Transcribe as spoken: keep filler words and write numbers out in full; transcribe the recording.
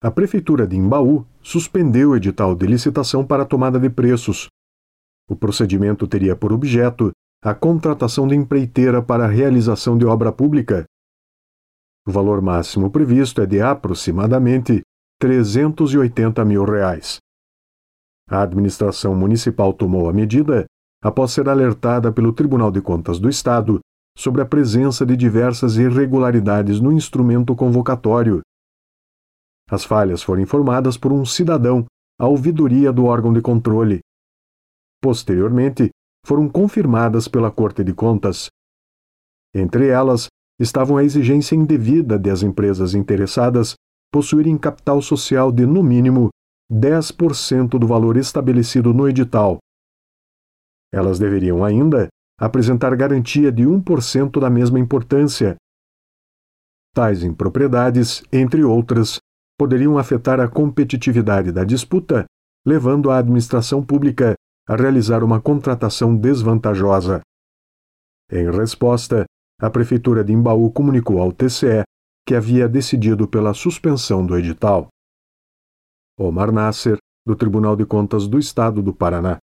A Prefeitura de Imbaú suspendeu o edital de licitação para a tomada de preços. O procedimento teria por objeto a contratação de empreiteira para a realização de obra pública. O valor máximo previsto é de aproximadamente trezentos e oitenta mil reais. A administração municipal tomou a medida após ser alertada pelo Tribunal de Contas do Estado sobre a presença de diversas irregularidades no instrumento convocatório. As falhas foram informadas por um cidadão à ouvidoria do órgão de controle. Posteriormente, foram confirmadas pela Corte de Contas. Entre elas, estavam a exigência indevida de as empresas interessadas possuírem capital social de, no mínimo, dez por cento do valor estabelecido no edital. Elas deveriam ainda apresentar garantia de um por cento da mesma importância. Tais impropriedades, entre outras, poderiam afetar a competitividade da disputa, levando a administração pública a realizar uma contratação desvantajosa. Em resposta, a Prefeitura de Imbaú comunicou ao T C E que havia decidido pela suspensão do edital. Omar Nasser, do Tribunal de Contas do Estado do Paraná.